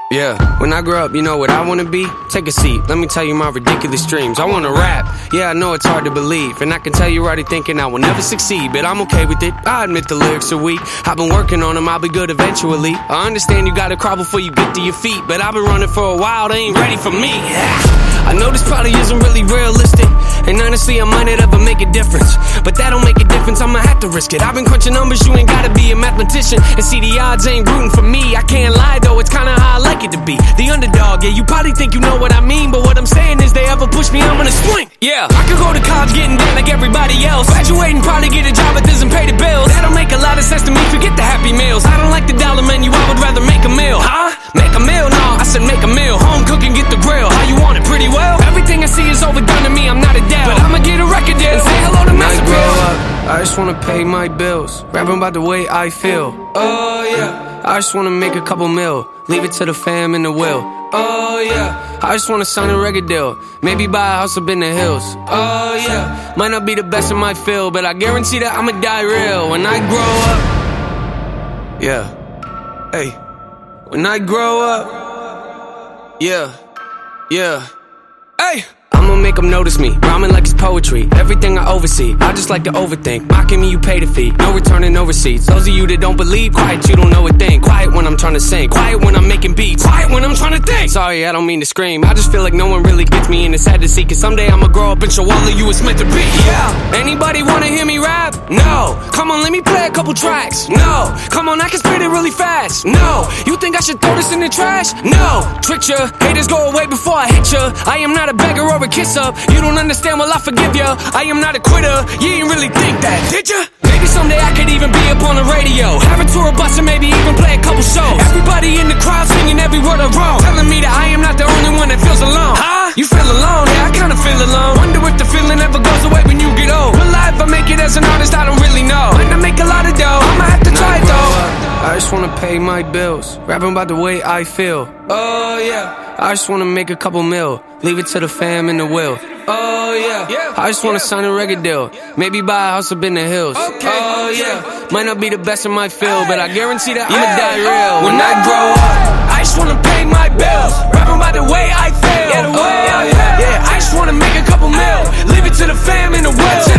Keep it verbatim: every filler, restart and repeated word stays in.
Yeah, when I grow up, you know what I wanna be? Take a seat, let me tell you my ridiculous dreams. I wanna rap, yeah, I know it's hard to believe, and I can tell you're already thinking I will never succeed, but I'm okay with it, I admit the lyrics are weak. I've been working on them, I'll be good eventually. I understand you gotta crawl before you get to your feet, but I've been running for a while, they ain't ready for me. I know this probably isn't really realistic, and honestly I might not ever make a difference, but that don't make a difference, I'ma have to risk it. I've been crunching numbers, you ain't gotta be a mathematician, and see the odds ain't rooting for me. I can't lie though, it's kinda how I like it to be, the underdog. Yeah, you probably think you know what I mean, but what I'm saying is they ever push me, I'm gonna swing. Yeah, I could go to college getting down like everybody else, graduating, probably get a job that doesn't pay the bills. That don't make a lot of sense to me, forget the happy meals. I don't like the dollar menu, I would rather make a meal. Huh? Make a meal? No, I said make a meal. Home cooking, get the grill. How you want it? Pretty well. Everything I see is overdone to me, I'm not a dad, but I'ma get a record deal and say hello to Master Grow up, I just wanna pay my bills, rapping about the way I feel. Oh yeah, I just wanna make a couple mil, leave it to the fam and the will. Oh yeah, I just wanna sign a record deal, maybe buy a house up in the hills. Oh yeah, might not be the best in my field, but I guarantee that I'ma die real when I grow up. Yeah, hey, when I grow up. Yeah, yeah, hey, I'ma make them notice me, rhyming like it's poetry. Everything I oversee, I just like to overthink. Mocking me, you pay the fee, no returning, no receipts. Those of you that don't believe, quiet, you don't know a thing. Quiet when I'm trying to sing, quiet when I'm making beats, quiet when I'm trying to think. Sorry, I don't mean to scream, I just feel like no one really gets me, and it's sad to see, cause someday I'ma grow up and show all of you it's meant to be. Yeah, anybody wanna hear me rap? No. Come on, let me play a couple tracks. No. Come on, I can spit it really fast. No. You think I should throw this in the trash? No. Tricked ya, haters go away before I hit ya. I am not a beggar or a kiss up. You don't understand, well I forgive ya. I am not a quitter, you ain't really think that, did ya? Maybe someday I could even be up on the radio, have a tour bus and maybe even play a couple shows. Everybody in the crowd singing every word I wrote, telling me that I am not the only one that feels alone. Huh? You feel alone? Yeah, I kinda feel alone. Wonder if the feeling ever goes away when you get old. Will I ever make it as an artist? I don't really know. Might not make a lot of dough, I'ma have to try it though. I just wanna pay my bills, rapping about the way I feel. Oh yeah, I just wanna make a couple mil, leave it to the fam and the will. Oh yeah, I just wanna sign a record deal, maybe buy a house up in the hills. Oh yeah, might not be the best in my field, but I guarantee that I'ma die real when I grow up. I just wanna pay my bills, rapping about the way I feel. Yeah, the way I feel. Yeah, I just wanna make a couple mil, leave it to the fam and the will.